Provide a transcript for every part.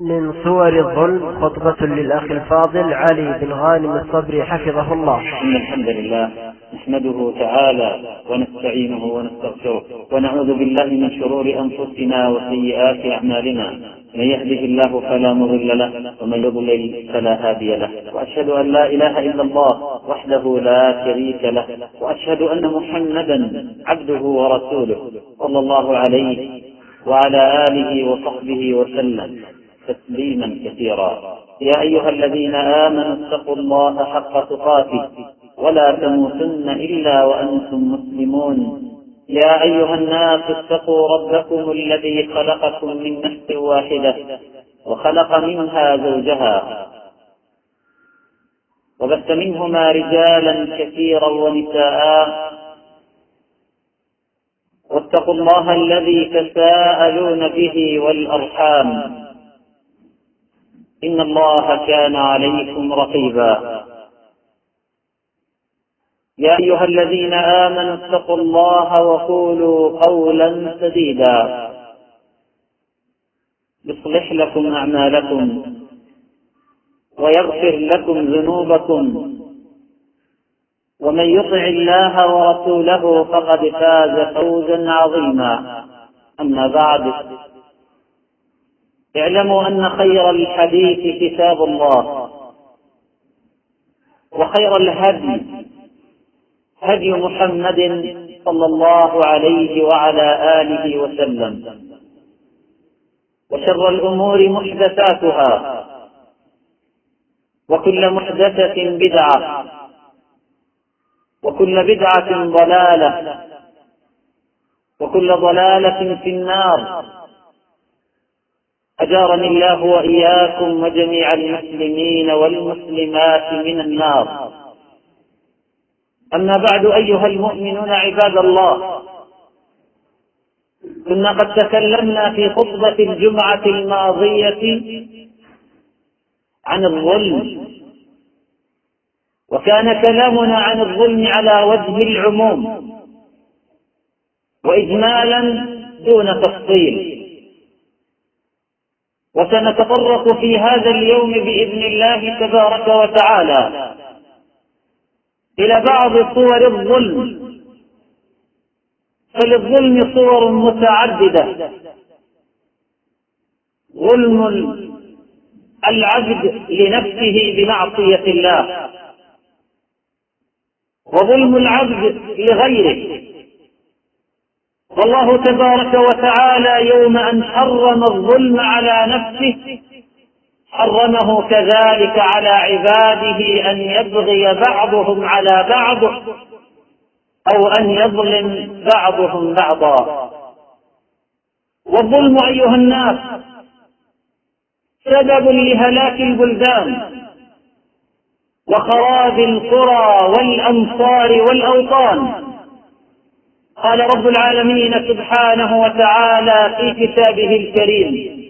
من صور الظلم خطبة للأخ الفاضل علي بن غانم الصبري حفظه الله. إن الحمد لله نحمده تعالى ونستعينه ونستغفره ونعوذ بالله من شرور أنفسنا وسيئات أعمالنا، من يهده الله فلا مضل له ومن يضلل فلا هادي له، وأشهد أن لا إله إلا الله وحده لا شريك له، وأشهد أن محمدا عبده ورسوله صلى الله عليه وعلى آله وصحبه وسلم تسليما كثيرا. يا أيها الذين آمنوا اتقوا الله حق تقاته ولا تموتن إلا وأنتم مسلمون. يا أيها الناس اتقوا ربكم الذي خلقكم من نفس واحدة وخلق منها زوجها وبث منهما رجالا كثيرا ونساء، واتقوا الله الذي تساءلون به والأرحام إن الله كان عليكم رقيبا. يا أيها الذين آمنوا اتقوا الله وقولوا قولا سديدا يصلح لكم أعمالكم ويغفر لكم ذنوبكم، ومن يطع الله ورسوله فقد فاز فوزا عظيما. أما بعد، اعلموا أن خير الحديث كتاب الله، وخير الهدي هدي محمد صلى الله عليه وعلى آله وسلم، وشر الأمور محدثاتها، وكل محدثة بدعة، وكل بدعة ضلالة، وكل ضلالة في النار. أجارني الله وإياكم وجميع المسلمين والمسلمات من النار. أما بعد، أيها المؤمنون عباد الله، كنا قد تكلمنا في خطبة الجمعة الماضية عن الظلم، وكان كلامنا عن الظلم على وجه العموم وإجمالا دون تفصيل، وسنتطرق في هذا اليوم بإذن الله تبارك وتعالى إلى بعض صور الظلم. فللظلم صور متعددة: ظلم العبد لنفسه بمعصية الله، وظلم العبد لغيره. والله تبارك وتعالى يوم أن حرم الظلم على نفسه حرمه كذلك على عباده، أن يبغي بعضهم على بعض أو أن يظلم بعضهم بعضا. والظلم أيها الناس سبب لهلاك البلدان وخراب القرى والأمصار والأوطان. قال رب العالمين سبحانه وتعالى في كتابه الكريم: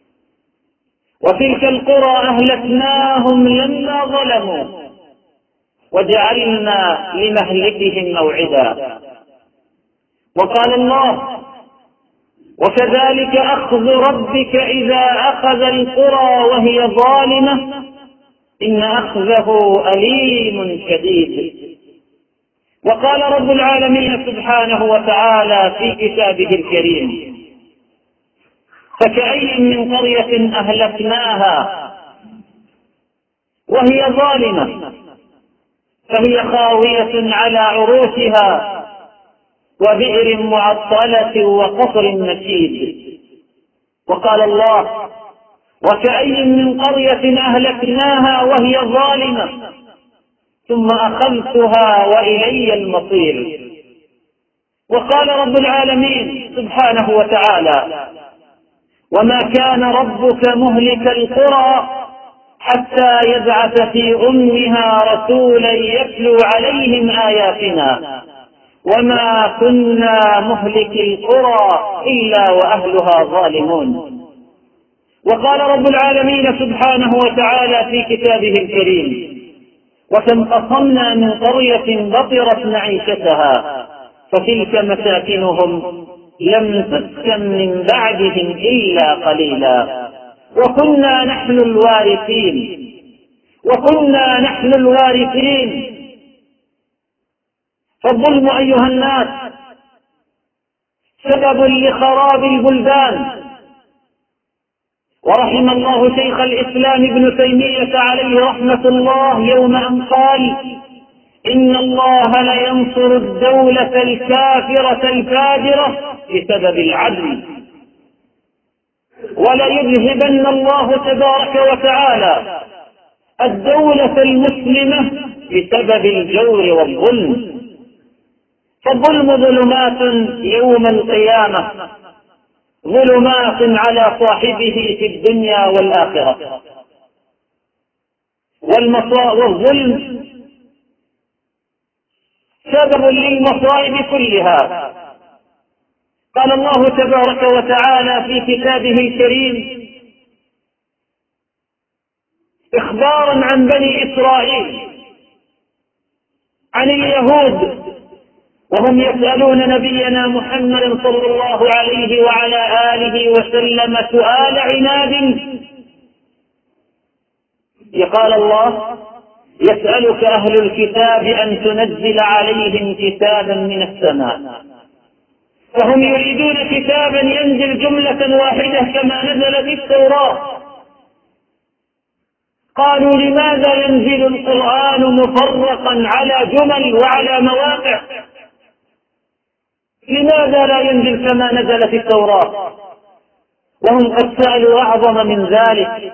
وتلك القرى أهلكناهم لما ظلموا وجعلنا لمهلكهم موعدا. وقال الله: وكذلك أخذ ربك إذا أخذ القرى وهي ظالمة إن أخذه أليم شديد. وقال رب العالمين سبحانه وتعالى في كتابه الكريم: فكأي من قرية أهلكناها وهي ظالمة فهي خاوية على عروشها وبئر معطلة وقصر مشيد. وقال الله: وكأي من قرية أهلكناها وهي ظالمة ثم أخذتها وإلي المصير. وقال رب العالمين سبحانه وتعالى: وما كان ربك مهلك القرى حتى يبعث في أمها رسولا يتلو عليهم آياتنا وما كنا مهلك القرى إلا وأهلها ظالمون. وقال رب العالمين سبحانه وتعالى في كتابه الكريم: وكم قصمنا من قرية بطرت معيشتها فتلك مساكنهم لم تسكن من بعدهم إلا قليلا وكنا نحن الوارثين، وكنا نحن الوارثين. فالظلم أيها الناس سبب لخراب البلدان. ورحم الله شيخ الإسلام ابن تيمية عليه رحمة الله يوم أن قال: إن الله لينصر الدولة الكافرة الفاجرة بسبب العدل، وليذهبن الله تبارك وتعالى الدولة المسلمة بسبب الجور والظلم. فالظلم ظلمات يوم القيامة، ظلمات على صاحبه في الدنيا والآخرة. والظلم سبب للمصائب كلها. قال الله تبارك وتعالى في كتابه الكريم إخبارا عن بني إسرائيل، عن اليهود، وهم يسألون نبينا محمد صلى الله عليه وعلى آله وسلم سؤال عناد. قال الله: يسألك أهل الكتاب أن تنزل عليهم كتابا من السماء. فهم يريدون كتابا ينزل جملة واحدة كما نزل في التوراة. قالوا: لماذا ينزل القرآن مفرقا على جمل وعلى مواقع؟ لماذا لا ينزل كما نزل في التوراة؟ وهم قد سألوا أعظم من ذلك،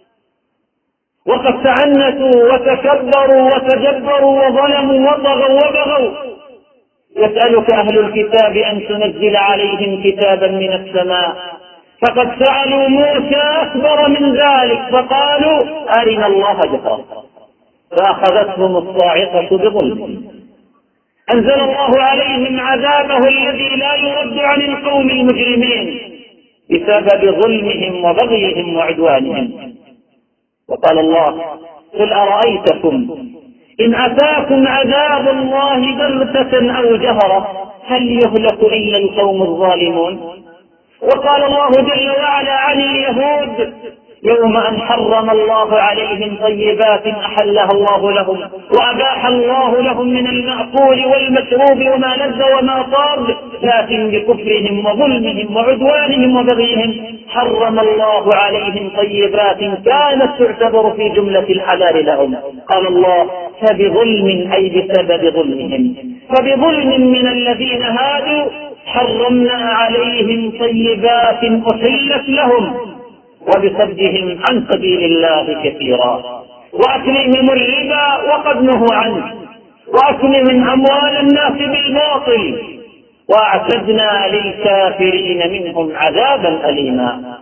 وقد تعنتوا وتكبروا وتجبروا وظلموا وطغوا وبغوا. يسألك أهل الكتاب أن تنزل عليهم كتابا من السماء، فقد سألوا موسى أكبر من ذلك فقالوا: أرنا الله جهرا، فأخذتهم الصاعقة بظلمهم. أنزل الله عليهم عذابه الذي لا يرد عن القوم المجرمين بسبب ظلمهم وبغيهم وعدوانهم. وقال الله: قل أرأيتكم إن أتاكم عذاب الله بغتة أو جهرة هل يهلك إلا القوم الظالمون؟ وقال الله جل وعلا عن اليهود: يوم أن حرم الله عليهم طيبات أحلها الله لهم وأباح الله لهم من المأكول والمشروب وما لذ وما طاب، لكن بكفرهم وظلمهم وعدوانهم وبغيهم حرم الله عليهم طيبات كانت تعتبر في جملة الحلال لهم. قال الله: فبظلم أي بسبب ظلمهم، فبظلم من الذين هادوا حرمنا عليهم طيبات أحلت لهم وبصدهم عن سبيل الله كثيرا وأكلهم الربا وقد نهوا عنه وأكلهم أموال الناس بالباطل وأعتدنا للكافرين منهم عذابا أليما.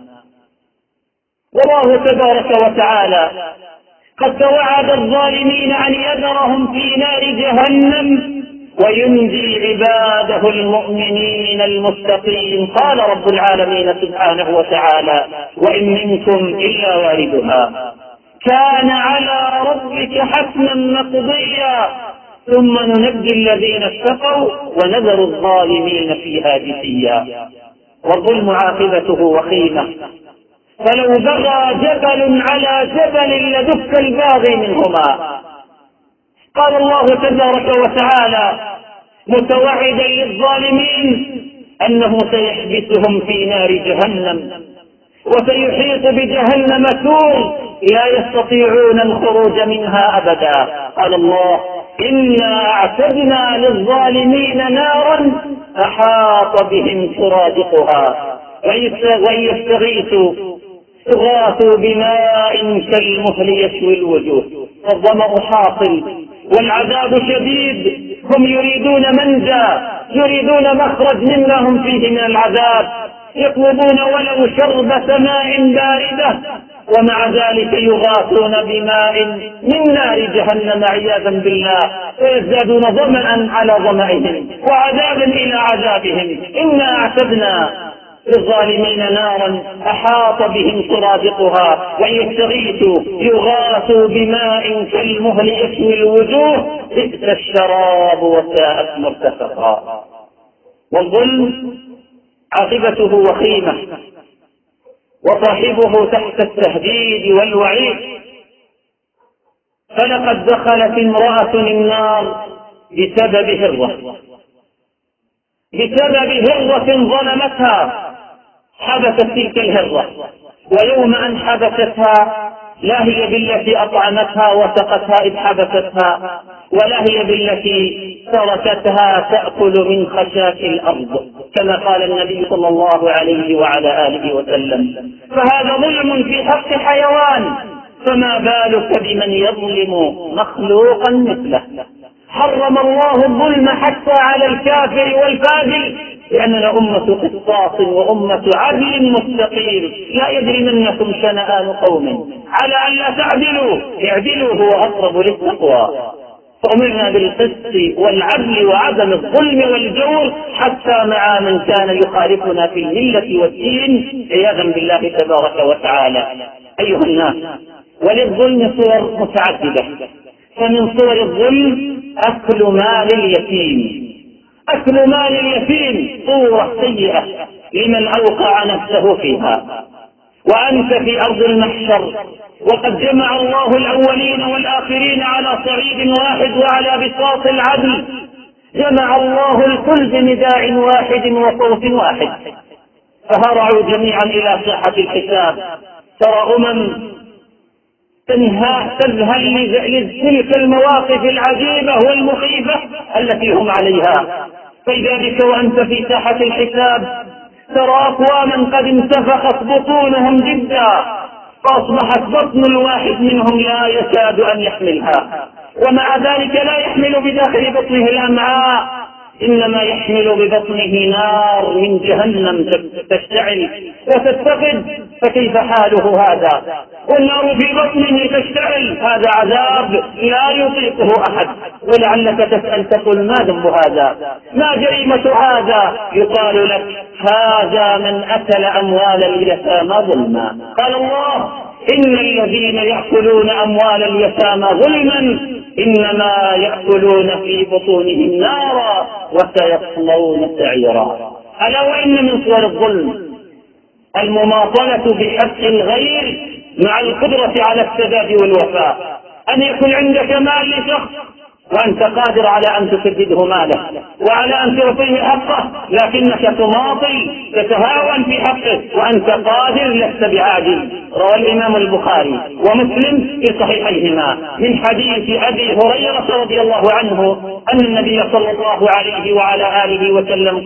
والله تبارك وتعالى قد توعد الظالمين أن يذرهم في نار جهنم وينجي عباده المؤمنين المتقين. قال رب العالمين سبحانه وتعالى: وإن منكم إلا واردها كان على ربك حتما مقضيا ثم ننجي الذين اتقوا ونذر الظالمين فيها جثيا. والظلم عاقبته وخيمة، فلو بغى جبل على جبل لدك الباغي منهما. قال الله تبارك وتعالى متوعدا للظالمين أنه سيحبسهم في نار جهنم وسيحيط بجهنم سور لا يستطيعون الخروج منها أبدا. قال الله: إنا أعتدنا للظالمين نارا أحاط بهم سرادقها وإن يستغيثوا يغاثوا بماء كالمهل يشوي الوجوه. فالظمأ حاصل والعذاب شديد، هم يريدون منجا، يريدون مخرج مما هم فيه من العذاب، يطلبون ولو شربة ماء باردة، ومع ذلك يغاثون بماء من نار جهنم عياذا بالله، ويزدادون ظمأ على ظمئهم وعذابا إلى عذابهم. إنا أعتدنا للظالمين نارا أحاط بهم سرادقها وإن يستغيثوا يغاثوا بماء كالمهل يشوي الوجوه بئس الشراب وساءت مرتفقا. والظلم عاقبته وخيمة، وصاحبه تحت التهديد والوعيد. فلقد دخلت امرأة النار بسبب هرة ظلمتها، حبست تلك الهرة، ويوم أن حبستها لا هي بالتي أطعمتها وسقتها إذ حبستها، ولا هي بالتي تركتها تأكل من خشاش الأرض كما قال النبي صلى الله عليه وعلى آله وسلم. فهذا ظلم في حق حيوان، فما بالك بمن يظلم مخلوقا مثله. حرم الله الظلم حتى على الكافر والفاجر، لأننا أمة قسطاس وأمة عدل مستقيم. لا يجرمنكم شنآن قوم على أن لا تعدلوا، اعدلوا هو أقرب للتقوى. فأمرنا بالقسط والعدل وعدم الظلم والجور حتى مع من كان يخالفنا في الملة والدين عياذا بالله تبارك وتعالى. أيها الناس، وللظلم صور متعددة، فمن صور الظلم أكل مال اليتيم. أكل مال اليتيم صورة سيئة لمن أوقع نفسه فيها. وأنت في أرض المحشر، وقد جمع الله الأولين والآخرين على صعيد واحد وعلى بساط العدل، جمع الله الكل بنداء واحد وصوت واحد، فهرعوا جميعا إلى ساحة الحساب. ترى تذهل لتلك المواقف العجيبة والمخيفة التي هم عليها. فإذا بك وأنت في ساحة الحساب ترى أقواما قد انتفخت بطونهم جدا، فأصبحت بطن الواحد منهم لا يكاد أن يحملها، ومع ذلك لا يحمل بداخل بطنه الأمعاء، إنما يحمل ببطنه نار من جهنم تشتعل وتتقد. فكيف حاله هذا والنار في بطنه تشتعل؟ هذا عذاب لا يطيقه أحد. ولعلك تسأل تقول ما ذنب هذا؟ ما جريمة هذا؟ يقال لك هذا من أكل أموال اليتامى ظلما. قال الله إن الذين يأكلون أموال اليتامى ظلما إنما يأكلون في بطونهم نارا وسيصلون سعيرا. ألا وإن من صور الظلم المماطلة بحق الغير مع القدرة على السداد والوفاء. أن يكون عندك مال لشخص وأنت قادر على أن تسدده ماله وعلى أن تعطيه حقه، لكنك تماطل تتهاون في حقه وأنت قادر لست بعاجز. روى الإمام البخاري ومسلم في صحيحيهما من حديث أبي هريرة رضي الله عنه أن النبي صلى الله عليه وعلى آله وسلم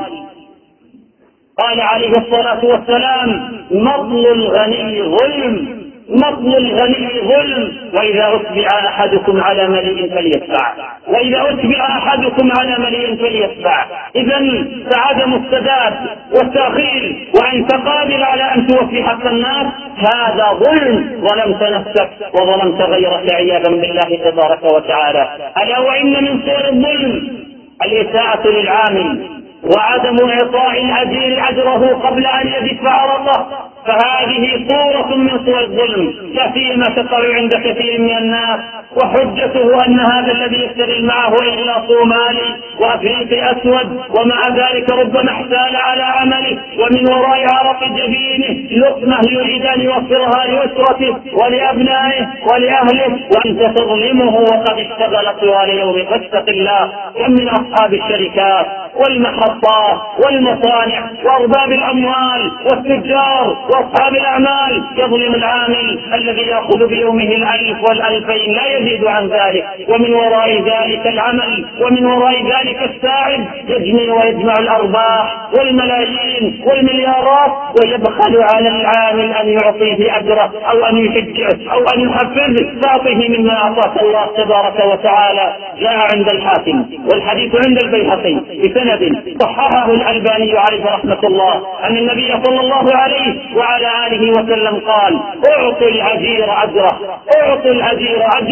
قال عليه الصلاة والسلام مطل الغني ظلم، مطل الغني ظلم، وإذا أتبع أحدكم على مليء فليتبع، وإذا أتبع أحدكم على مليء فليتبع. إذن فعدم السداد والتأخير وأنت قادر على أن توفي حق الناس هذا ظلم، ظلمت نفسك وظلمت غيرك عياذا بالله تبارك وتعالى. ألا وإن من صور الظلم الإساءة للعامل وعدم إعطاء الأجير أجره قبل أن يدفع عرضه، فهذه صورة من صور الظلم، لا سيما تقع عند كثير من الناس، وحجته أن هذا الذي يشتغل معه إغلاق مالي وأفريق أسود، ومع ذلك ربما احتال على عمله ومن وراء عرق جبينه لقمة يريد أن يوفرها لأسرته ولأبنائه ولأهله، وأنت تظلمه وقد اشتغل طوال يوم. فاتق الله. ومن أصحاب الشركات والمحطات والمصانع وأرباب الأموال والتجار وأصحاب الأعمال يظلم العامل الذي يأخذ بيومه 1000 و2000 لا يزيد عن ذلك، ومن وراء ذلك العمل ومن وراء ذلك الساعد يجني ويجمع الأرباح والملايين والمليارات، ويبخل على العامل أن يعطيه أجره أو أن يشجعه أو أن يحفزه فأعطه مما أعطاك الله تبارك وتعالى. جاء عند الحاكم والحديث عند البيهقي بسند صححه الألباني عليه رحمة الله أن النبي صلى الله عليه وعلى آله وسلم قال اعطوا الأجير أجره، اعطوا الأجير أجره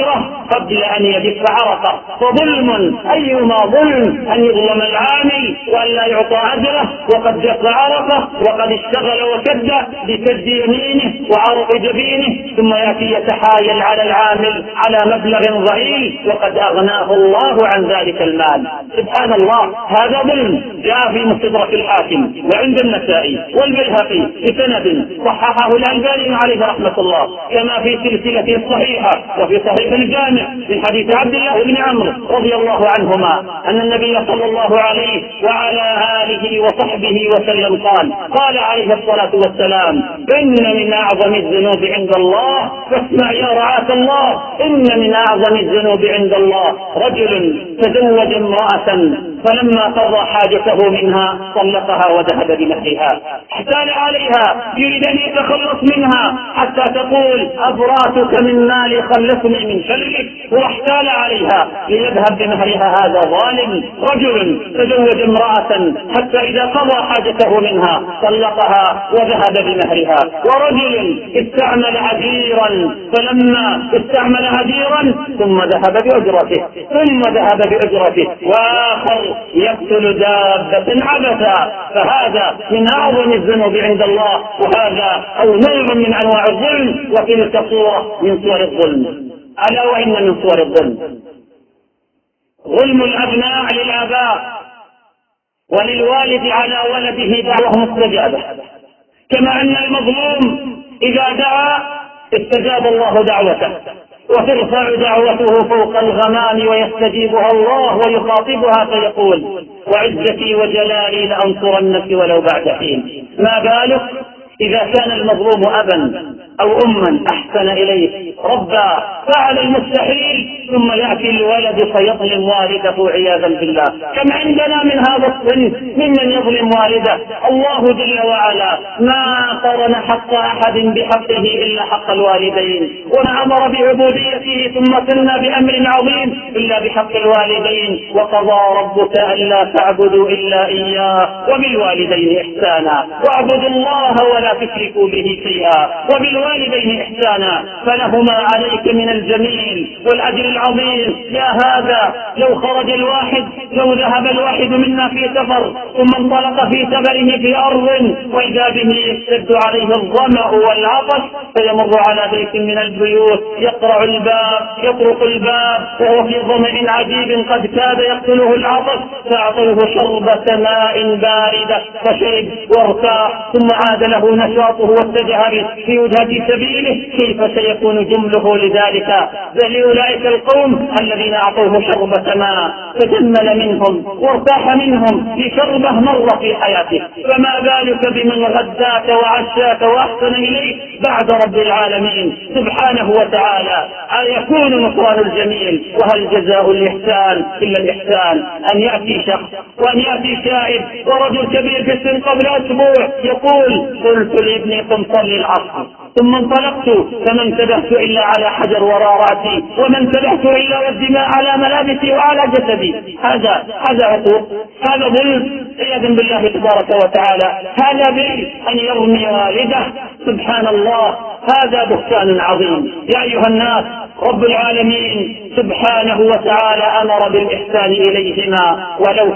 قبل أن يجف عرقه. فظلم أيما ظلم أن يظلم العامل وأن لا يعطى أجره وقد جف عرقه وقد اشتغل وكد بسد يمينه وعرق جبينه، ثم يأتي يتحايل على العامل على مبلغ ضئيل وقد أغناه الله عن ذلك المال. سبحان الله، هذا ظلم. جاء في مستدرك الحاكم وعند النسائي والبيهقي بسند صححه الألباني عليه رحمة الله، كما في سلسلة الصحيحة وفي صحيح الجامع من حديث عبد الله بن عمرو رضي الله عنهما أن النبي صلى الله عليه وعلى آله وصحبه وسلم قال عليه الصلاة والسلام: إن من أعظم الذنوب عند الله، فاسمع يا رعاة الله، إن من أعظم الذنوب عند الله رجل تزوج امرأة فلما قضى حاجته منها طلقها وذهب بمهرها، احتال عليها يريد أن يتخلص منها حتى تقول: أبراتك من مالي خلصني من شرك، واحتال عليها ليذهب بمهرها. هذا ظالم. رجل تزوج امرأة حتى إذا قضى حاجته منها طلقها وذهب بمهرها. ورجل استعمل أجيرا فلما استعمل أجيرا ثم ذهب بأجرته. وآخر يقتل دابة عبثا، فهذا من أعظم الذنوب عند الله، وهذا أو نوع من أنواع الظلم، وتلك صورة من صور الظلم. ألا وإن من صور الظلم ظلم الأبناء للآباء وللوالد على ولده دعوة مستجابة، كما أن المظلوم إذا دعا استجاب الله دعوته، وترفع دعوته فوق الغمام ويستجيبها الله ويخاطبها فيقول: وعزتي وجلالي لأنصرنك ولو بعد حين. ما بالك إذا كان المظلوم أبا أو أما أحسن إليه، ربى، فعل المستحيل، ثم يأتي الولد فيظلم والده عياذا بالله. كم عندنا من هذا الصنف ممن يظلم والده. الله جل وعلا ما قرن حق أحد بحقه إلا حق الوالدين، وما أمر بعبوديته ثم ثنى بأمر عظيم إلا بحق الوالدين: وقضى ربك ألا تعبدوا إلا إياه وبالوالدين إحسانا واعبدوا الله ولا تشركوا به شيئا وبالوالدين إحسانا فلهما عليك من الجميل والأجر العظيم. يا هذا لو ذهب الواحد منا في سفر ثم انطلق في سفره في أرض وإذا به يشتد عليه الظمأ والعطش فيمر على بيت من البيوت يقرع الباب يطرق الباب وهو في ظمأ عجيب قد كاد يقتله العطش، فأعطوه شربة ماء باردة فشرب وارتاح ثم عاد له نشاطه واتجه في وجهة سبيله. كيف سيكون جمله لذلك لأولئك القوم الذين أعطوه شربة ماء فجمل منهم وارتاح منهم بشربة مرة في حياته، فما بالك بمن غداك وعشاك وأحسن إليك بعد رب العالمين سبحانه وتعالى. يكون نصران الجميل، وهل جزاء الإحسان إلا الإحسان؟ أن يأتي شخص وأن يأتي شاهد ورجل كبير في السن قبل أسبوع يقول: قلت لابني قم صلي العصر، ثم انطلقت فما انتبهت إلا على حجر وراء رأسي وما انتبهت إلا والدماء على ملابسي وعلى جسدي. هذا عقوق، هذا ظلم عياذا بالله تبارك وتعالى. هذا أن يرمي والده، سبحان الله، هذا بهتان عظيم. يا أيها الناس، رب العالمين سبحانه وتعالى أمر بالإحسان إليهما ولو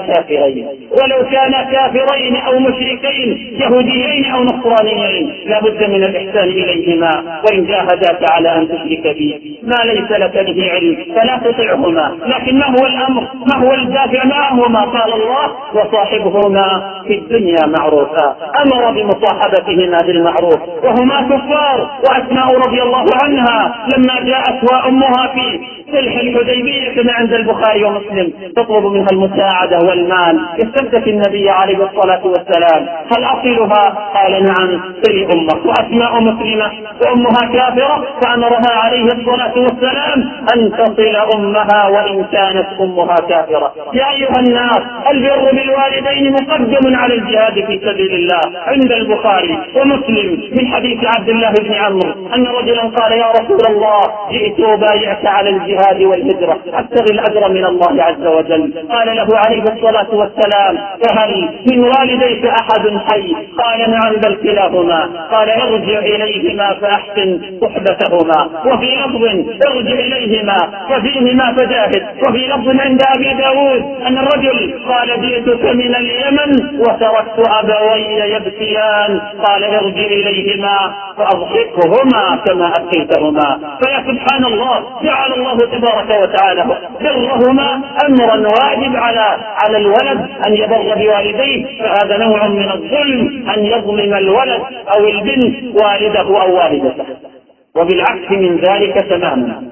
كانا كافرين أو مشركين يهوديين أو نصرانيين، لا بد من الإحسان إليهما. وإن جاهداك على أن تشرك بي ما ليس لك به علم فلا تطعهما، لكن ما هو الأمر، ما هو الدافع معهما؟ قال الله: وصاحبهما في الدنيا معروفا. أمر بمصاحبتهما بالمعروف وهما كفار. وأسماء رضي الله عنها لما جاءت وأمها في صلح الحديبية كما عند البخاري ومسلم تطلب منها المساعدة والمال، استفتت النبي عليه الصلاة والسلام: هل أصلها؟ قال: نعم، صل أمك. وأسماء مسلمة وأمها كافرة، فأمرها عليه الصلاة والسلام أن تصل أمها وإن كانت أمها كافرة. يا أيها الناس، البر بالوالدين مقدم على الجهاد في سبيل الله. عند البخاري ومسلم من حديث عبد الله بن عمرو أن رجلا قال: يا رسول الله، جئت وبايعت على الجهاد الجهاد والهجرة أبتغي الأجر من الله عز وجل. قال له عليه الصلاة والسلام: فهل من والديك أحد حي؟ قال: نعم بل كلاهما. قال: ارجع إليهما فأحسن صحبتهما. وفي لفظ: ارجع إليهما ففيهما فجاهد. وفي لفظ عند أبي داود أن الرجل قال: جئتك من اليمن وتركت أبوي يبكيان. قال: ارجع إليهما فأضحكهما كما أبكيتهما. فيا سبحان الله، جعل الله تبارك وتعالى برهما أمرا واجب على الولد أن يبر بوالديه، فهذا نوع من الظلم أن يظلم الولد أو البنت والده أو والدته. وبالعكس من ذلك تماما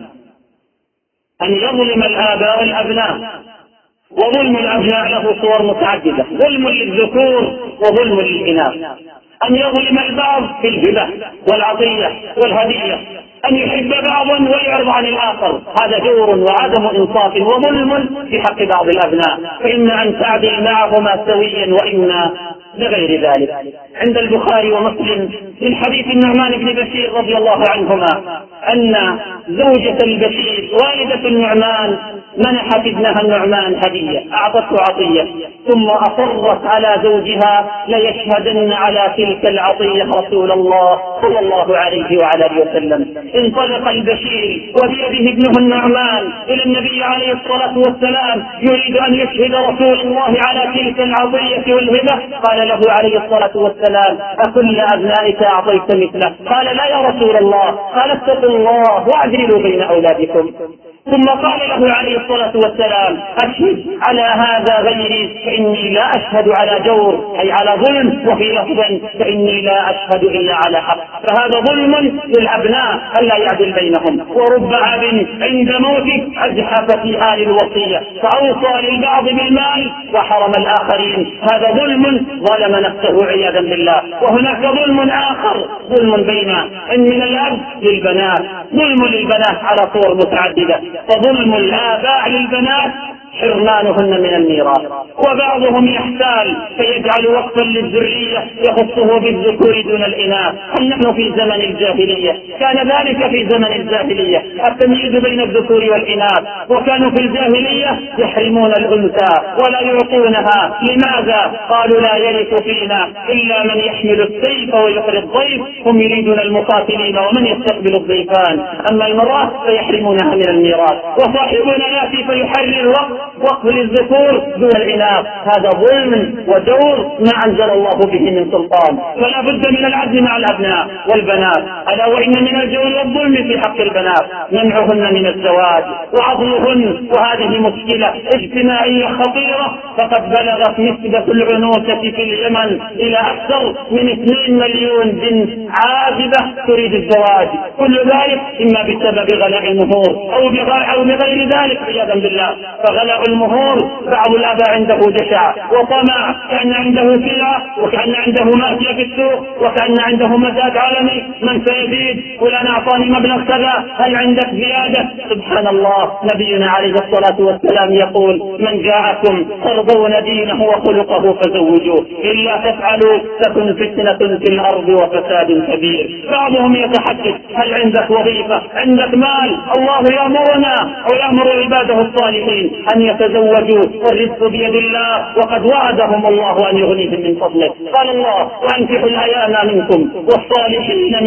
أن يظلم الآباء الأبناء. وظلم الأبناء له صور متعددة: ظلم للذكور وظلم للإناث. أن يظلم البعض في الهبة والعطية والهدية، أن يحب بعضا ويعرض عن الآخر، هذا جور وعدم إنصاف وظلم في حق بعض الأبناء، فإما أن تعدل معهما سويا وإما لغير ذلك. عند البخاري ومسلم من حديث النعمان بن بشير رضي الله عنهما أن زوجة البشير والدة النعمان منحت ابنها النعمان هدية، أعطته عطية، ثم أصرت على زوجها: ليشهدن على تلك العطية رسول الله صلى الله عليه وعلى اله وسلم. انطلق البشير وبيده ابنه النعمان إلى النبي عليه الصلاة والسلام يريد أن يشهد رسول الله على تلك العطية والهبة. قال له عليه الصلاة والسلام: أكل أبنائك أعطيت مثله؟ قال: لا يا رسول الله. قال: اتقوا الله واعدلوا بين أولادكم. ثم قال له عليه الصلاة والسلام: أشهد على هذا غيري فإني لا أشهد على جور، أي على ظلم. وفي لفظ: فإني لا أشهد إلا على حق. فهذا ظلم للأبناء ألا يعدل بينهم. ورب أب عند موته أزحف في آل الوصية فأوصى للبعض بالمال وحرم الآخرين، هذا ظلم ظلم نفسه عياذا بالله. وهناك ظلم آخر، ظلم بين من الأب للبنات، ظلم للبنات على صور متعددة. فظلم الآباء للبنات حرمانهن من الميراث، وبعضهم يحتال فيجعل وقفا للذرية يخصه بالذكور دون الإناث. هل نحن في زمن الجاهلية؟ كان ذلك في زمن الجاهلية التمييز بين الذكور والإناث، وكانوا في الجاهلية يحرمون الأنثى ولا يعطونها. لماذا؟ قالوا: لا يرث فينا إلا من يحمل السيف ويقري الضيف. هم يريدون المقاتلين ومن يستقبل الضيفان، أما المرأة فيحرمونها من الميراث. وصاحبنا يأتي فيحرر وقف للذكور دون الإناث، هذا ظلم ودور ما أنزل الله به من سلطان. فلا بد من العدل مع الأبناء والبنات. ألا وإن من الجور والظلم في حق البنات منعهن من الزواج وعضلهن، وهذه مشكلة اجتماعية خطيرة. فقد بلغت نسبة العنوسة في اليمن إلى أكثر من 2 مليون بنت عازبة تريد الزواج، كل ذلك إما بسبب غلاء المهور أو بغير ذلك عياذا بالله. فغلاء المهور بعض الآباء عنده جشع وطمع، كأن عنده سلعة وكأن عنده مأتية في السوق وكأن عنده مزاد عالمي: من سيزيد؟ فلان أعطاني مبلغ كذا، هل عندك زيادة؟ سبحان الله، نبينا عليه الصلاة والسلام يقول: من جاءكم ترضون دينه وخلقه فزوجوه، إلا تفعلوا تكن فتنة في الأرض وفساد كبير. بعضهم يتحدث: هل عندك وظيفة؟ عندك مال؟ الله يأمرنا أو يأمر عباده الصالحين أن يتزوجوا، والرزق بيد الله، وقد وعدهم الله أن يغنيهم من فضله. قال الله: وأنكحوا الأيام منكم والصالحين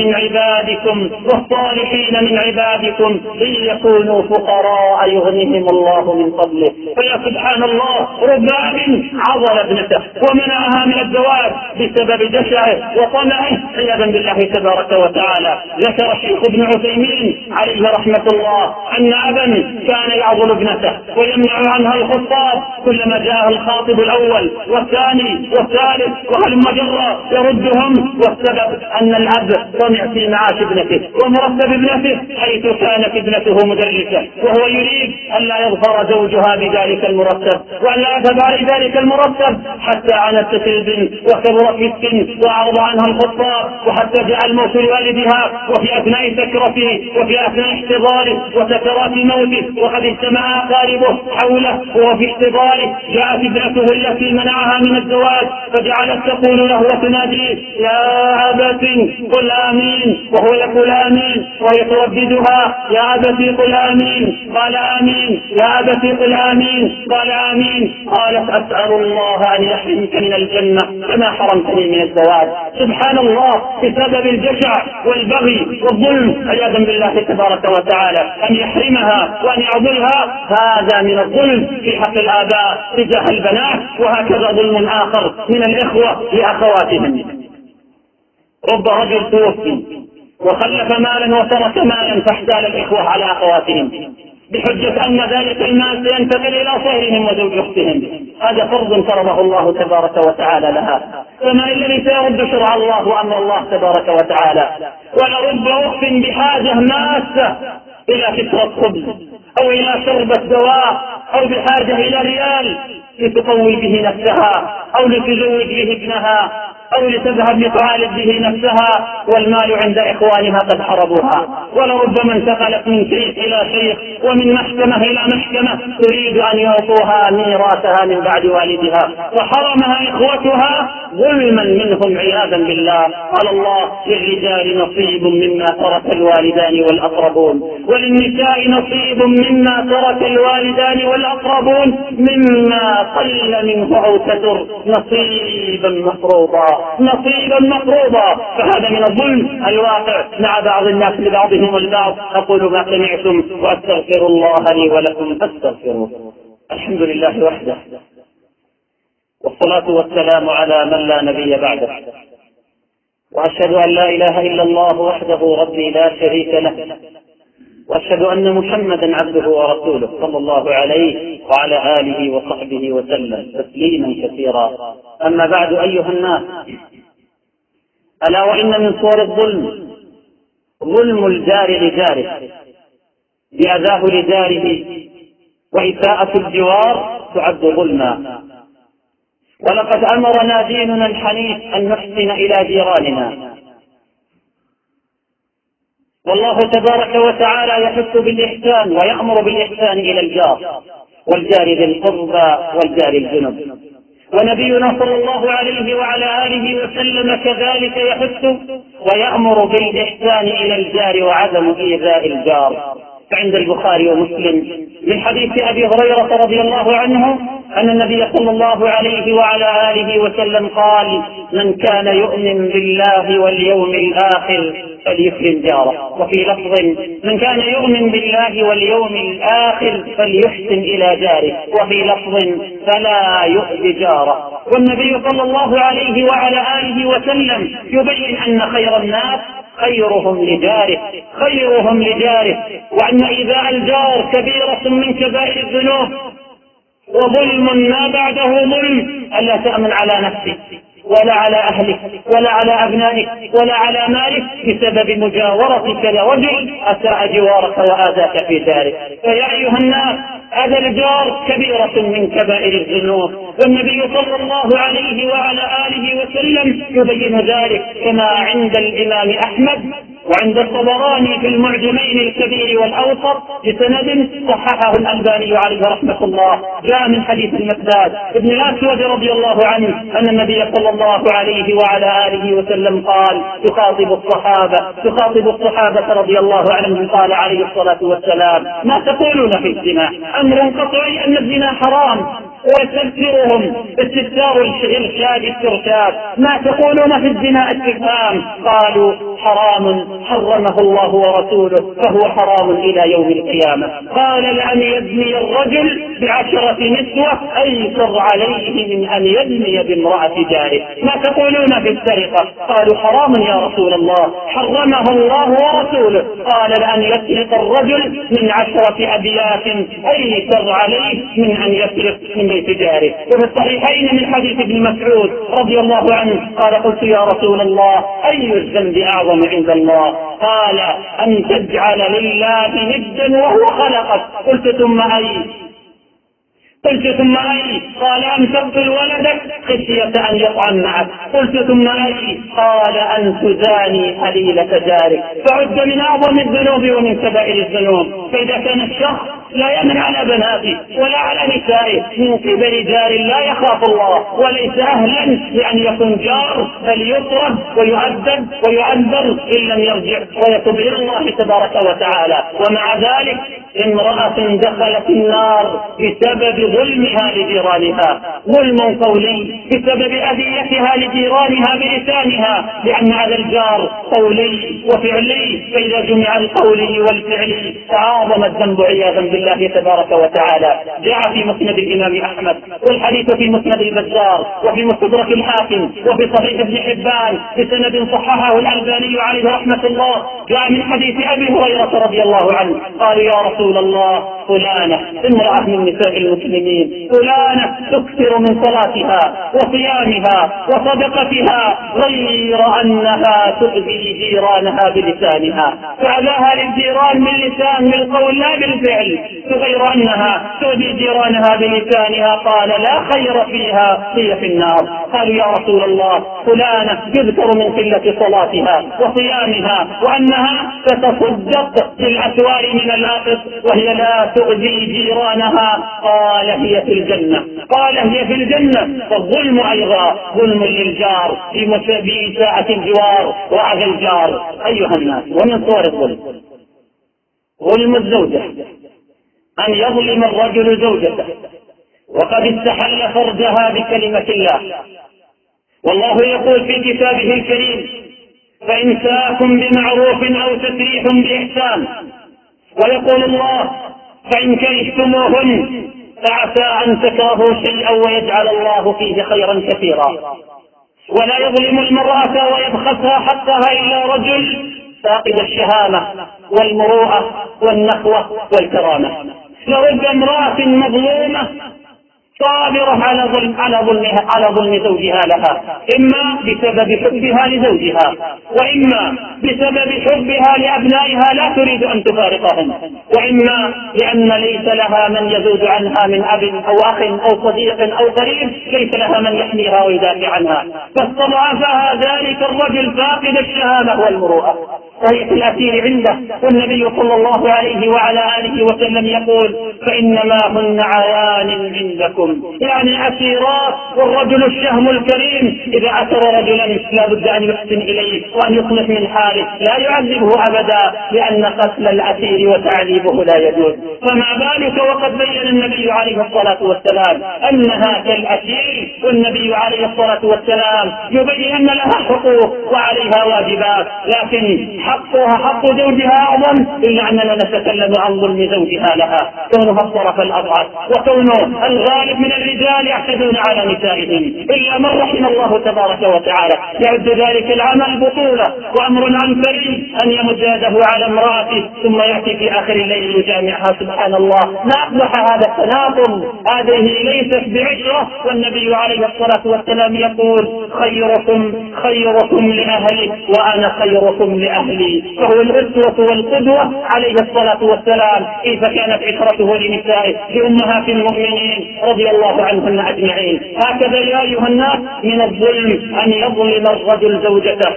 من عبادكم إن يكونوا فقراء يغنيهم الله من فضله. فيا سبحان الله، رب أب عضل ابنته ومنعها من الزواج بسبب جشعه وطمعه عياذا بالله تبارك وتعالى. ذكر الشيخ ابن عثيمين عليه رحمة الله أن أبا كان يعضل ابنته ويمنع عنها الخطاب كلما جاء الخاطب الأول والثاني والثالث وهلم جرا يردهم، والسبب أن الأب طمع في معاش ابنته ومرتب ابنته، حيث كانت ابنته مدرسة وهو يريد أن لا يظفر زوجها بذلك المرتب وأن لا يتبع ذلك المرتب، حتى عنت البنت وكبرت في السن وعرض عنها الخطاب، وحتى جاء الموت لوالدها وفي أثناء سكرته وفي أثناء احتضاره وسكرات موته وقد اجتمع أقاربه حول حوله وهو في احتضاره جاءت ابنته التي منعها من الزواج فجعلت تقول له وتناديه: يا أبت قل آمين، وهو يقول آمين وهي ترددها: يا أبت قل آمين، قال آمين، يا أبت قل آمين، قال آمين. قالت: أسأل الله أن يحرمك من الجنة كما حرمتني من الزواج. سبحان الله، بسبب الجشع والبغي والظلم عياذا بالله تبارك وتعالى أن يحرمها وأن يعضلها، هذا من الظلم في حق الآباء تجاه البنات، وهكذا ظلم آخر من الإخوة لأخواتهم. رب رجل توفي وخلف مالا وترك مالا فاحتال الإخوة على أخواتهم بحجة أن ذلك المال سينتقل إلى صهرهم وزوج أختهم. هذا فرض فرضه الله تبارك وتعالى لها، فمن الذي سيرد شرع الله وأمر الله تبارك وتعالى؟ ولرب أخت بحاجة ماسة إلى كسرة خبز أو إلى شربة دواء أو بحاجة إلى ريال لتقوي به نفسها أو لتزوج به ابنها أو لتذهب لتعالج به نفسها، والمال عند إخوانها قد حربوها. ولربما انتقلت من شيخ إلى شيخ ومن محكمة إلى محكمة تريد أن يعطوها ميراثها من بعد والدها، وحرمها إخوتها ظلما منهم عياذا بالله. قال الله: للرجال نصيب مما ترك الوالدان والأقربون، وللنساء نصيب مما ترك الوالدان والأقربون مما قل منه أو كثر نصيبا مفروضا، نصيبا مفروضا. فهذا من الظلم الواقع مع بعض الناس لبعضهم البعض. أقول ما سمعتم وأستغفر الله لي ولكم فاستغفروه. الحمد لله وحده، والصلاة والسلام على من لا نبي بعده، وأشهد أن لا إله إلا الله وحده ربي لا شريك له، وأشهد أن محمدا عبده ورسوله صلى الله عليه وعلى آله وصحبه وسلم تسليما كثيرا. أما بعد، أيها الناس، ألا وإن من صور الظلم ظلم الجار لجاره بأذاه لجاره، وإساءة الجوار تعد ظلما. ولقد أمرنا ديننا الحنيف أن نحسن إلى جيراننا، والله تبارك وتعالى يحث بالإحسان ويأمر بالإحسان إلى الجار والجار ذي القربى والجار الجنب. ونبينا صلى الله عليه وعلى آله وسلم كذلك يحث ويأمر بالإحسان إلى الجار وعدم إيذاء الجار. فعند البخاري ومسلم من حديث أبي هريرة رضي الله عنه أن النبي صلى الله عليه وعلى آله وسلم قال: من كان يؤمن بالله واليوم الآخر فليكرم جاره. وفي لفظ: من كان يؤمن بالله واليوم الآخر فليحسن إلى جاره. وفي لفظ: فلا يؤذي جاره. والنبي صلى الله عليه وعلى آله وسلم يبين أن خير الناس خيرهم لجاره، خيرهم لجاره، وأن إيذاء الجار كبيرة من كبائر الذنوب وظلم ما بعده ظلم. ألا تأمن على نفسك ولا على أهلك ولا على أبنائك ولا على مالك بسبب مجاورتك لرجل أساء جوارك وآذاك في دارك. فيا أيها الناس، هذا الجار كبيرة من كبائر الذنوب، والنبي صلى الله عليه وعلى آله وسلم يبين ذلك كما عند الإمام أحمد وعند الطبراني في المعجمين الكبير والأوسط بسند صححه الألباني عليه رحمة الله. جاء من حديث المقداد ابن الأسود رضي الله عنه أن النبي صلى الله عليه وعلى آله وسلم قال: يخاطب الصحابة رضي الله عنهم، قال عليه الصلاة والسلام: ما تقولون في الزنا؟ أمر قطعي أن الزنا حرام، ويستذكرهم استذكار الإرشاد استرشاد. ما تقولون في الزنا؟ استفهام. قالوا: حرام حرمه الله ورسوله فهو حرام إلى يوم القيامة. قال: لأن يزني الرجل ب10 نسوة أيسر عليه من أن يزني بامرأة جاره. ما تقولون في السرقة؟ قالوا: حرام يا رسول الله حرمه الله ورسوله. قال: لأن يسرق الرجل من 10 أبيات أيسر عليه من أن يسرق من بيت جاره. وفي الصحيحين من حديث ابن مسعود رضي الله عنه قال: قلت يا رسول الله أي الذنب أعظم عند الله؟ قال: أن تجعل لله ندا وهو خلقك. قلت: ثم أي؟ قال: أن تقتل ولدك خشية أن يطعن معك. قلت: ثم أي؟ قال: أن تزاني حليلة جارك. فعد من أعظم الذنوب ومن كبائر الذنوب. فإذا كان الشخص لا يمن على بناته ولا على نسائه من قبل جار لا يخاف الله وليس أهلا لأن يكون جار، بل يطرد ويؤدب ويعذر إن لم يرجع ويتوب إلى الله تبارك وتعالى. ومع ذلك امرأة دخلت النار بسبب ظلمها لجيرانها، ظلم قولي بسبب أذيتها لجيرانها بلسانها، لأن هذا الجار قولي وفعلي، فإذا جمع القولي والفعلي تعاظم الذنب عياذا بالله تبارك وتعالى. جاء في مسند الإمام أحمد، والحديث في مسند البزار، وفي مستدرك الحاكم، وفي صحيح ابن حبان بسند صححه الألباني عليه رحمة الله. جاء من حديث أبي هريرة رضي الله عنه قال: يا رسول الله، فلانة امرأة من نساء المسلمين، فلانة تكثر من صلاتها وصيامها وصدقتها، غير أنها تؤذي جيرانها بلسانها، فأذاها للجيران باللسان بالقول لا بالفعل، غير أنها تؤذي جيرانها بلسانها. قال: لا خير فيها، هي في النار. قالوا: يا رسول الله، فلانة يذكر من قلة صلاتها وصيامها وأنها تتصدق بالأسوار من الآقط وهي لا تؤذي جيرانها. قال: هي في الجنة. قال: هي في الجنة. فالظلم أيضا ظلم للجار في ساعة الجوار وعلى الجار. أيها الناس، ومن صور الظلم ظلم الزوجة، أن يظلم الرجل زوجته وقد استحل فرجها بكلمة الله. والله يقول في كتابه الكريم: فإمساك بمعروف أو تسريح بإحسان. ويقول الله: فإن كرهتموهن فعسى أن تكرهوا شيئا ويجعل الله فيه خيرا كثيرا. ولا يظلم المرأة ويبخسها حقها إلا رجل فاقد الشهامة والمروءة والنخوة والكرامة. لرب امرأة مظلومة صابرة على ظلم زوجها لها، إما بسبب حبها لزوجها، وإما بسبب حبها لأبنائها لا تريد أن تفارقهم، وإما لأن ليس لها من يزود عنها من أب أو أخ أو صديق أو قريب، ليس لها من يحميها ويدافع عنها، فاستضعفها ذلك الرجل فاقد الشهامة والمروءة، وهي في الأسير عنده. والنبي صلى الله عليه وعلى آله وسلم يقول: فإنما هن عوان عندكم، يعني أسيرات. والرجل الشهم الكريم إذا أسر رجلا لا بد أن يحسن إليه وأن يصلح من حاله، لا يعذبه أبدا، لأن قتل الأسير وتعذيبه لا يجوز. فما بالك وقد بين النبي عليه الصلاة والسلام أنها كالأسير، والنبي عليه الصلاة والسلام يبين أن لها حقوق وعليها واجبات، لكن حقها حق زوجها أعظم، إلا أننا نتكلم عن ظلم زوجها لها، كونها الطرف الأضعف وكونه الغالب من الرجال يعتدون على نسائهم، إلا من رحم الله تبارك وتعالى. يعد ذلك العمل بطولة وأمر عنكري أن يمد يده على امرأته ثم يأتي في آخر الليل يجامعها. سبحان الله، ما أقبح هذا التناقض، هذه ليست بعشرة. والنبي عليه الصلاة والسلام يقول: خيركم لأهلي وأنا خيركم لأهلي. فهو الأسوة والقدوة عليه الصلاة والسلام كيف كانت عشرته لنسائه لأمهات المؤمنين رضي الله عنهن أجمعين. هكذا يا أيها الناس من الظلم أن يظلم الرجل زوجته،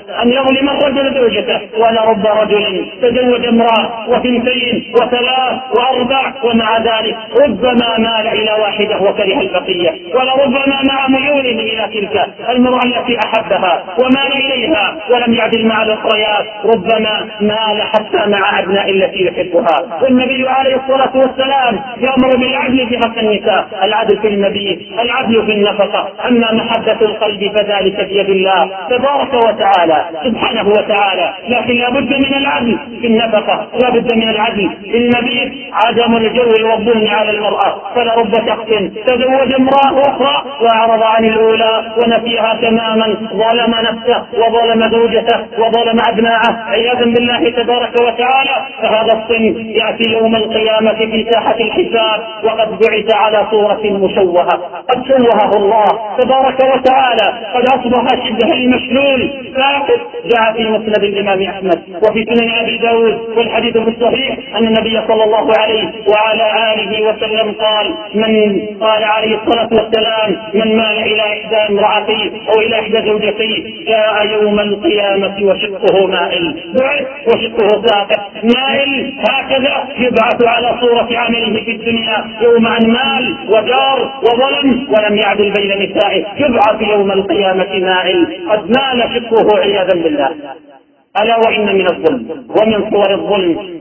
ولرب رجل تزوج امرأة وثنتين وثلاث وأربع، ومع ذلك ربما مال إلى واحدة وكره البقية، ولربما مع ميوله إلى تلك المرأة التي أحبها ومال إليها ولم يعدل مع الأخريات، ربما مال حتى مع أبناء التي يحبها. والنبي عليه الصلاة والسلام يأمر بالعدل في حق النساء، العدل في المبيت، العدل في النفقة. أما محبة القلب فذلك بيد الله تبارك وتعالى سبحانه وتعالى، لكن لا بد من العدل في النفقة، لا بد من العدل في المبيت، عدم الجور والظلم على المرأة. فلرب شخص تزوج امرأة أخرى وأعرض عن الأولى ونفيها تماما، ظلم نفسه وظلم زوجته وظلم أبناءه عياذا بالله تبارك وتعالى. فهذا الصنف يأتي يوم القيامة في ساحة الحساب وقد بعث على صورة مشوهة، قد شوهه الله تبارك وتعالى، قد أصبح شبه المشلول فاقد. جاء في مسند الإمام أحمد وفي سنن أبي داود والحديث في الصحيح أن النبي صلى الله عليه وعلى آله وسلم قال عليه الصلاة والسلام: من مال إلى إحدى امرأتي أو إلى إحدى زوجتي جاء يوم القيامة وشقه مائل، بعث وشقه ساقط. مائل هكذا يبعث على صورة عامل عليه في الدنيا يوم عن مال وجار وظلم ولم يعدل بين نسائه يبعث يوم القيامة مائل قد مال شقه عياذا بالله. ألا وإن من الظلم ومن صور الظلم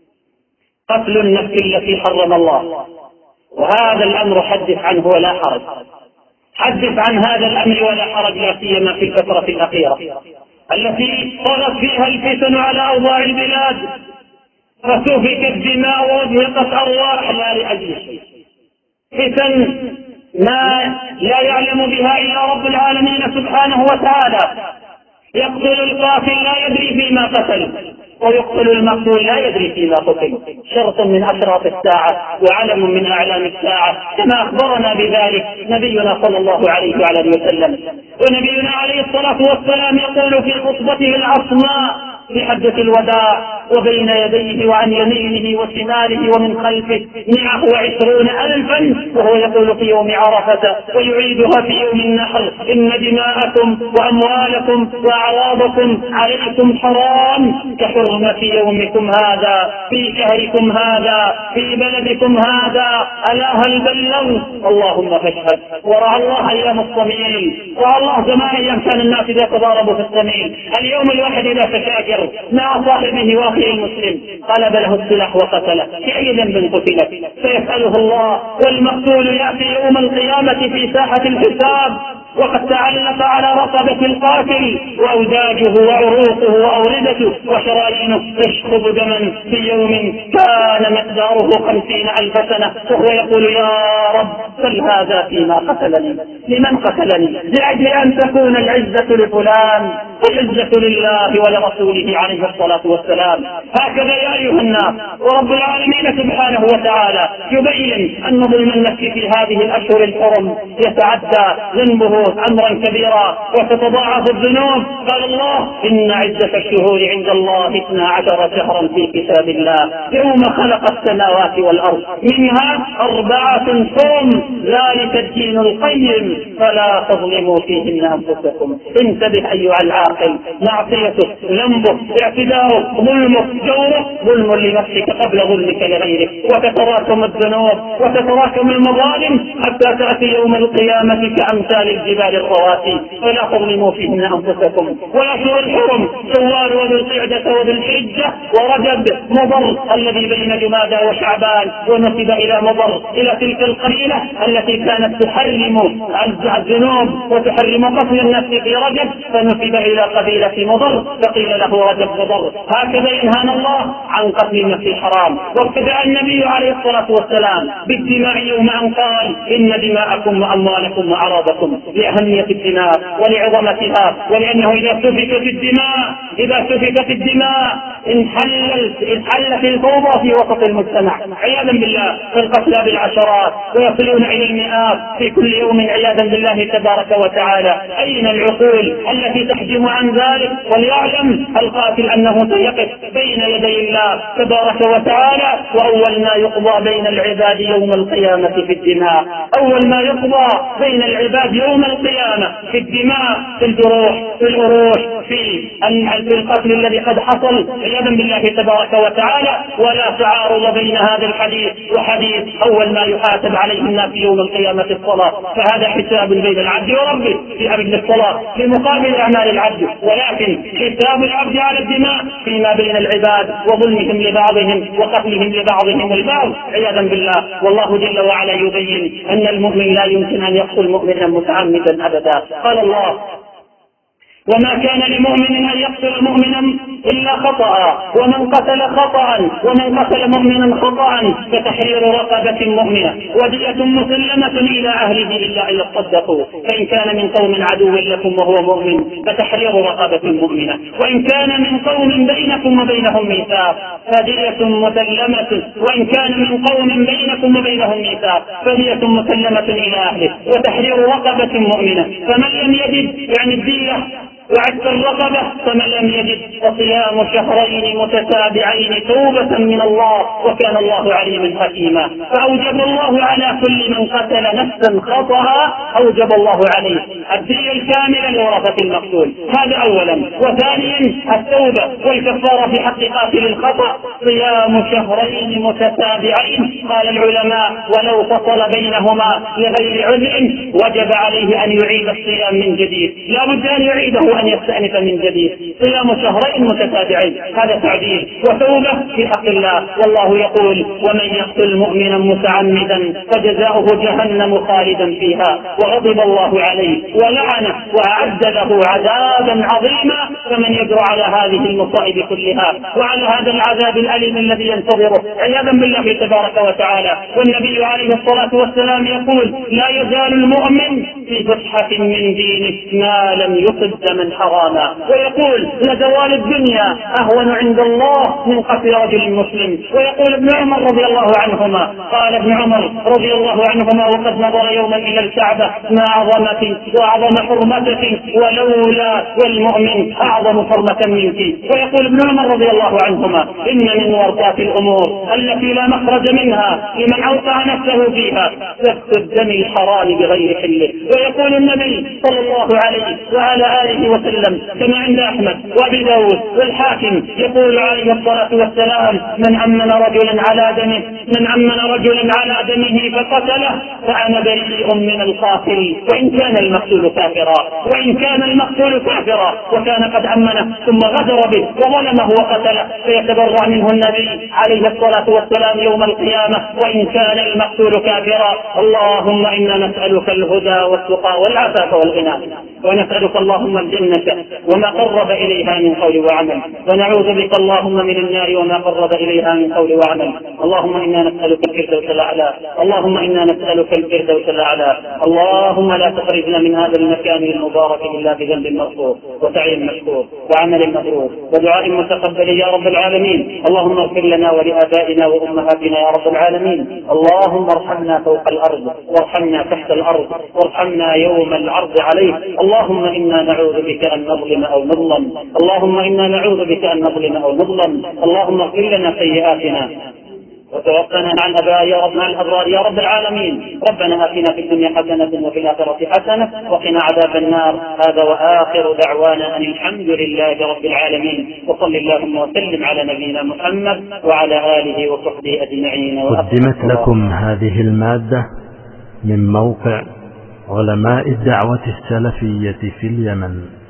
قتل النفس التي حرم الله، وهذا الأمر حدث عنه ولا حرج، حدث عن هذا الأمر ولا حرج، لا سيما في الفترة الأخيرة التي طغت فيها الفتن على أوضاع البلاد، فسفكت الدماء وأزهقت أرواح لا لأجل شيء، فتن ما لا يعلم بها إلا رب العالمين سبحانه وتعالى. يقتل القاتل لا يدري فيما قتل، ويقتل المقتول لا يدري فيما قتل، شرط من أشراط الساعة وعلم من أعلام الساعة، كما أخبرنا بذلك نبينا صلى الله عليه وعلى وسلم. ونبينا عليه الصلاة والسلام يقول في خطبته العصماء في حجة الوداع: وبين يديه وعن يمينه وشماله ومن خلفه 120,000، وهو يقول في يوم عرفة ويعيدها في يوم النحر: إن دماءكم وأموالكم وأعراضكم عليكم حرام كحرمة يومكم هذا في شهركم هذا في بلدكم هذا. ألا هل بلغت؟ اللهم فاشهد. ورعى الله أيام الصميل، ورعى الله زمان أيام كان الناس يتضاربوا في الصميل. اليوم الواحد إذا تشاجر مع صاحبه واخيه المسلم قلب له السلاح وقتله، بأي ذنب قتلت؟ فيسأله الله، والمقتول يأتي يوم القيامة في ساحة الحساب وقد تعلق على رقبة القاتل وأوداجه وعروقه وأوردته وشرايينه تشخب دما في يوم كان مقداره 50,000 سنة، وهو يقول: يا رب سل هذا فيما قتلني. لمن قتلني؟ لأجل أن تكون العزة لفلان والعزة لله ولرسوله عليه الصلاة والسلام. هكذا يا أيها الناس، ورب العالمين سبحانه وتعالى يبين أن ظلم النفس في هذه الأشهر الحرم يتعدى ذنبه أمرا كبيرا وتتضاعف الذنوب. قال الله: إن عدة الشهور عند الله 12 شهرا في كتاب الله يوم خلق السماوات والأرض منها 4 حرم ذلك الدين القيم فلا تظلموا فيهن أنفسكم. انتبه أيها العاقل، معصيته، ذنبه، اعتداؤه، ظلمه، جوره ظلم لنفسك قبل ظلمك لغيرك، وتتراكم الذنوب وتتراكم المظالم حتى تأتي يوم القيامة كأمثال الجبال الرواسي فلا تظلموا فيهن أنفسكم. والأشهر الحرم شوال وذو القعدة وذو الحجة ورجب مضر الذي بين جمادى وشعبان، ونسب إلى مضر إلى تلك القبيلة التي كانت تحرم الذنوب وتحرم قتل النفس في رجب، فنسب إلى قبيلة مضر فقيل له رجب مضر. هكذا ينهانا الله عن قتل النفس الحرام. وابتدأ النبي عليه الصلاة والسلام بالدماء يوم أن قال: إن دماءكم وأموالكم وأعراضكم، لأهمية الدماء ولعظمتها، ولأنه إذا سفكت الدماء انحلت الفوضى في وسط المجتمع عياذا بالله، فالقتلى بالعشرات ويصلون إلى المئات في كل يوم عياذا بالله تبارك وتعالى. أين العقول التي تحجم عن ذلك؟ وليعلم القاتل أنه سيقف بين يدي الله تبارك وتعالى، وأول ما يقضى بين العباد يوم القيامة في الدماء، أول ما يقضى بين العباد يوم القيامة في الدماء، في الجروح، في العروش، في القتل الذي قد حصل عياذا بالله تبارك وتعالى. ولا تعارض بين هذا الحديث وحديث أول ما يحاسب عليه الناس يوم القيامة الصلاة، فهذا حساب بين العبد وربه في أجل الصلاة في مقابل أعمال العبد، ولكن حساب العبد على الدماء فيما بين العباد وظلمهم لبعضهم وقتلهم لبعضهم البعض عياذا بالله. والله جل وعلا يبين أن المؤمن لا يمكن أن يقتل مؤمنا متعمدا أبدا. قال الله: وما كان لمؤمن أن يقتل مؤمنا إلا خطأ، ومن قتل مؤمنا خطأ فتحرير رقبة مؤمنة ودية مسلمة إلى أهله إلا أن يصدقوا، فإن كان من قوم عدو لكم وهو مؤمن فتحرير رقبة مؤمنة، وإن كان من قوم بينكم وبينهم ميثاق فدية مسلمة، وإن كان من قوم بينكم وبينهم ميثاق فدية مسلمة إلى أهله وتحرير رقبة مؤمنة. فمن لم يجد يعني الدية وعتق الرقبة فمن لم يجد فصيام شهرين متتابعين توبة من الله وكان الله عليما حكيما. فأوجب الله على كل من قتل نفسا خطأ أوجب الله عليه الدية الكاملة لورثة المقتول، هذا أولا. وثانيا التوبة والكفارة في حق قاتل الخطأ صيام شهرين متتابعين. قال العلماء ولو فصل بينهما لغير عذر وجب عليه أن يعيد الصيام من جديد، لا بد أن يعيده أن يستأنف من جديد. صيام شهرين متتابعين هذا تعديل وتوبة في حق الله. والله يقول ومن يقتل مؤمنا متعمدا فجزاؤه جهنم خالدا فيها وغضب الله عليه ولعنه وأعد له عذابا عظيما. فمن يجرؤ على هذه المصائب كلها وعلى هذا العذاب الأليم الذي ينتظره عياذا بالله تبارك وتعالى. والنبي عليه الصلاة والسلام يقول لا يزال المؤمن في فسحة من دينه ما لم يصب دما حراما. ويقول لزوال الدنيا أهون عند الله من قتل رجل مسلم. ويقول ابن عمر رضي الله عنهما قال ابن عمر رضي الله عنهما وقد نظر يوما إلى الكعبة ما عظمتك وأعظم حرمتك ولولا والمؤمن أعظم حرمة منك. ويقول ابن عمر رضي الله عنهما إن من ورطات الأمور التي لا مخرج منها لمن أوقع نفسه فيها سفك الدم الحرام بغير حله. ويقول النبي صلى الله عليه وعلى آله وسلم كما عند أحمد وأبي داود والحاكم يقول عليه الصلاة والسلام من أمن رجلا على دمه فقتله فأنا بريء من القاتل وإن كان المقتول كافرا وكان قد أمنه ثم غدر به وظلمه وقتله فيتبرأ منه النبي عليه الصلاة والسلام يوم القيامة وإن كان المقتول كافرا. اللهم إنا نسألك الهدى والتقى والعفاف والغنى ونسألك اللهم الجنة وما قرب إليها من قول وعمل ونعوذ بك اللهم من النار وما قرب إليها من قول وعمل. اللهم إنا نسألك الفردوس الأعلى اللهم لا تخرجنا من هذا المكان المبارك إلا بذنب مغفور وسعي مشكور وعمل مبرور ودعاء متقبل يا رب العالمين. اللهم اغفر لنا ولآبائنا وأمهاتنا يا رب العالمين. اللهم ارحمنا فوق الأرض وارحمنا تحت الأرض وارحمنا يوم العرض عليك. اللهم إنا نعوذ بك أن نظلم أو نظلم اللهم اغفر لنا سيئاتنا وتوفنا عن الأبرار يا رب العالمين. ربنا آتنا في الدنيا حسنة وفي الآخرة حسنة وقنا عذاب النار. هذا وآخر دعوانا أن الحمد لله رب العالمين وصل اللهم وسلم على نبينا محمد وعلى آله وصحبه أجمعين. قدمت لكم هذه المادة من موقع علماء الدعوة السلفية في اليمن.